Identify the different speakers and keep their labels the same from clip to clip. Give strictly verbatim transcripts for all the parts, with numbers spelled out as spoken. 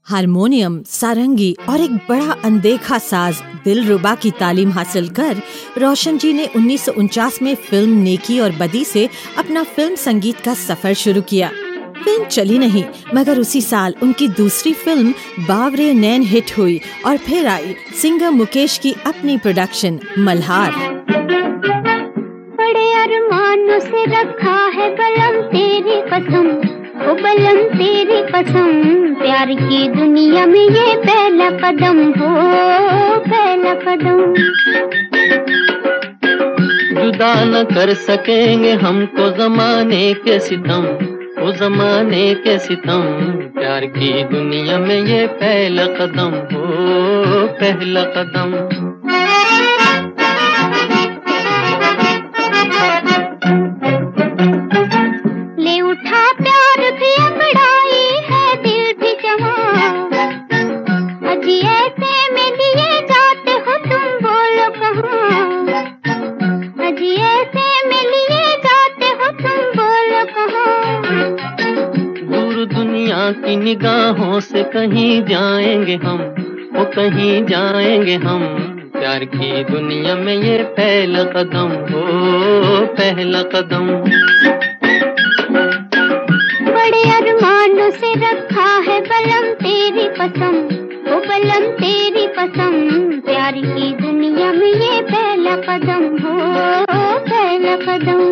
Speaker 1: Harmonium, सारंगी और एक बड़ा अनदेखा साज दिलरुबा की तालीम हासिल कर रोशन जी ने उन्नीस सौ उनचास में फिल्म नेकी और बदी से अपना फिल्म संगीत का सफर शुरू किया। फिल्म चली नहीं, मगर उसी साल उनकी दूसरी फिल्म बावरे नैन हिट हुई और फिर आई सिंगर मुकेश की अपनी प्रोडक्शन मल्हार।
Speaker 2: बड़े अरमानों से रखा है बलम तेरी कसम, ओ बलम तेरी कसम, प्यार की दुनिया में ये पहला कदम हो, पहला कदम।
Speaker 3: जुदा न कर सकेंगे हमको जमाने के सितम, ओ जमाने के सितम, प्यार की दुनिया में ये पहला कदम हो, पहला कदम।
Speaker 2: ले उठा प्यार भी अंगड़ाई है दिल भी जमा, अजी ऐसे में लिए जाते हो तुम बोलो कहाँ, अजी ऐसे में लिए जाते हो तुम बोलो कहाँ।
Speaker 3: दूर दुनिया की निगाहों से कहीं जाएंगे हम, वो कहीं जाएंगे हम, प्यार की दुनिया में ये पहला कदम हो, पहला कदम।
Speaker 2: बड़े अरमानों से रखा है बलम तेरी कसम, ओ बलम तेरी कसम, प्यार की दुनिया में ये पहला कदम हो, पहला कदम।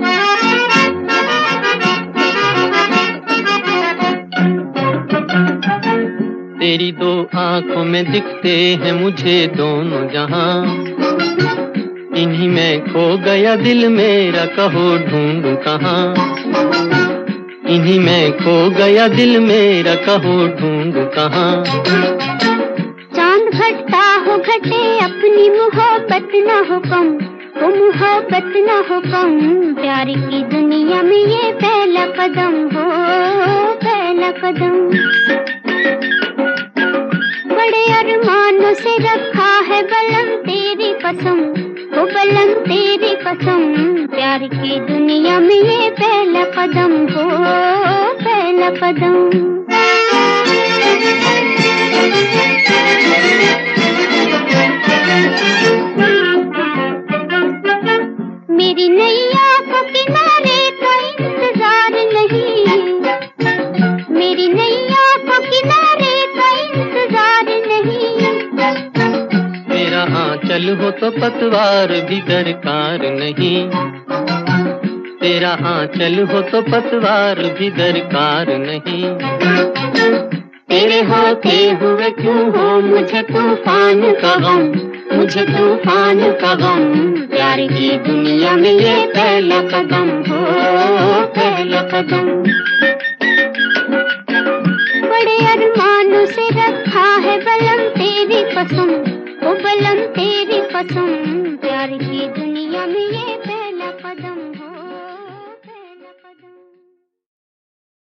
Speaker 3: तेरी दो आंखों में दिखते हैं मुझे दोनों जहां, इन्हीं में खो गया दिल मेरा, कहो ढूंढूं कहां, इन्हीं में खो गया दिल मेरा, कहो ढूंढूं कहां।
Speaker 2: चांद घटता हो घटे अपनी मोहब्बत न हो कम, वो मोहब्बत न हो कम, प्यार की दुनिया में ये पहला कदम हो, पहला कदम। बड़े अरमानों से रखा है बलम तेरी कसम, ओ बलम तेरी कसम, प्यार की दुनिया में ये पहला कदम हो, पहला कदम। मेरी नैया को किनारे का इंतजार नहीं, मेरी नैया को किनारे का इंतजार नहीं।
Speaker 3: मेरा आंचल हो तो पतवार भी दरकार नहीं, तेरा आंचल हो तो पतवार भी दरकार नहीं। तेरे होते हुए क्यों हो मुझे तूफान का गम, मुझे तूफान का गम, प्यार की दुनिया में ये पहला कदम हो, पहला कदम।
Speaker 2: बड़े अरमानों से रखा है बलम तेरी कसम, ओ बलम तेरी कसम, प्यार की दुनिया में ये